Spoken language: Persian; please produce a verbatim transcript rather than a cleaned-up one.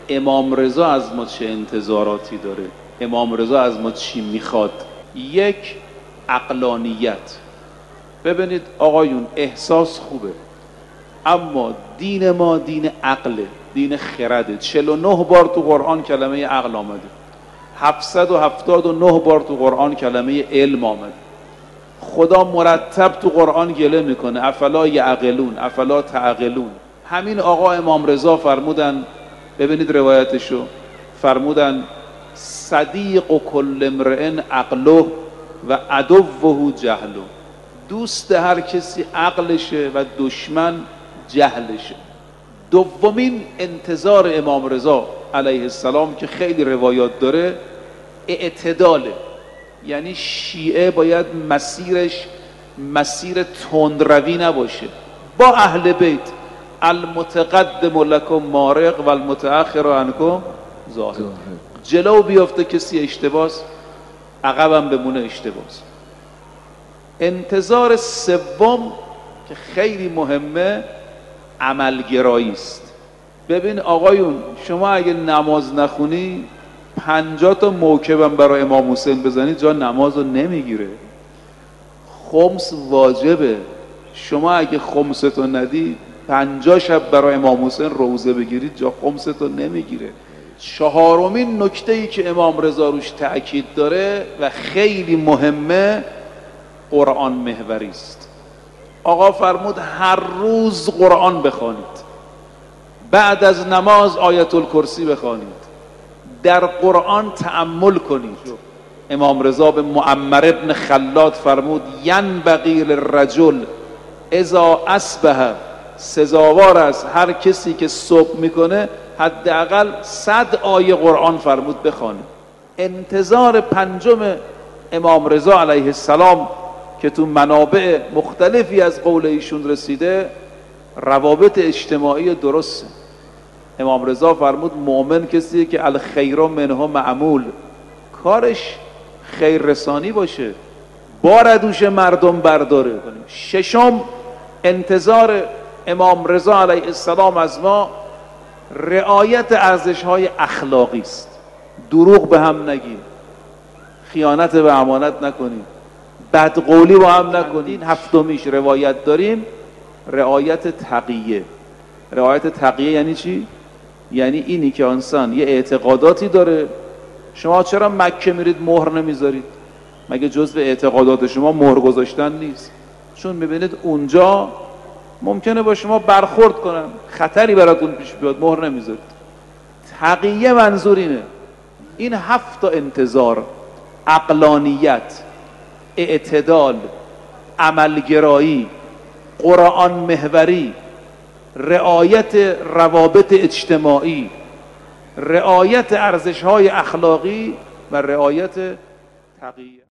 امام رضا از ما چه انتظاراتی داره، امام رضا از ما چی میخواد. یک، عقلانیت. ببینید آقایون، احساس خوبه اما دین ما دین عقله، دین خرده. چهل و نه بار تو قرآن کلمه عقل آمده، هفتصد و هفتاد و نه بار تو قرآن کلمه علم آمده. خدا مرتب تو قرآن گله میکنه افلا یعقلون افلا تعقلون. همین آقا امام رضا فرمودن، ببینید روایتشو، فرمودن صدیق و کل امرئ عقله و عدوه جهله. دوست هر کسی عقلشه و دشمن جهلشه. دومین انتظار امام رضا علیه السلام که خیلی روایات داره، اعتداله. یعنی شیعه باید مسیرش مسیر تندروی نباشه، با اهل بیت المتقدم لکم مارق و المتأخر عنکم ظاهر. جلو بیافته کسی اشتباس، عقبم بمونه اشتباس. انتظار سوم که خیلی مهمه، عملگرایی است. ببین آقایون، شما اگه نماز نخونی پنجاه تا موکبم برای امام حسین بزنی جا نماز رو نمیگیره. خمس واجبه، شما اگه خمستو ندی پنجاه شب برای امام حسین روزه بگیرید جا خمستو نمیگیره. چهارمین نکته ای که امام رضا روش تأکید داره و خیلی مهمه، قرآن محوری است. آقا فرمود هر روز قرآن بخوانید، بعد از نماز آیت الکرسی بخوانید، در قرآن تأمل کنید. امام رضا به معمر ابن خلاد فرمود ینبغی للرجل اذا اصبح، سزاوار است هر کسی که صبح میکنه حداقل صد آیه قرآن فرمود بخوانه. انتظار پنجم امام رضا علیه السلام که تو منابع مختلفی از قول ایشون رسیده، روابط اجتماعی درسته. امام رضا فرمود مؤمن کسیه که الخیر منه معمول، کارش خیر رسانی باشه، بار دوش مردم برداره. ششم انتظار امام رضا علیه السلام از ما، رعایت ارزش‌های اخلاقی است. دروغ به هم نگیم، خیانت به امانت نکنیم، بدقولی با هم نکنیم. هفتمیش روایت داریم، رعایت تقیه. رعایت تقیه یعنی چی؟ یعنی اینی که انسان یه اعتقاداتی داره، شما چرا مکه میرید مهر نمیذارید؟ مگه جزء اعتقادات شما مهر گذاشتن نیست؟ چون میبینید اونجا ممکنه با شما برخورد کنن، خطری براتون پیش بیاد، مهر نمیذارید. تقیه منظور اینه. این هفت تا انتظار، عقلانیت، اعتدال، عملگرایی، قرآن محوری، رعایت روابط اجتماعی، رعایت ارزش‌های اخلاقی و رعایت تقیه.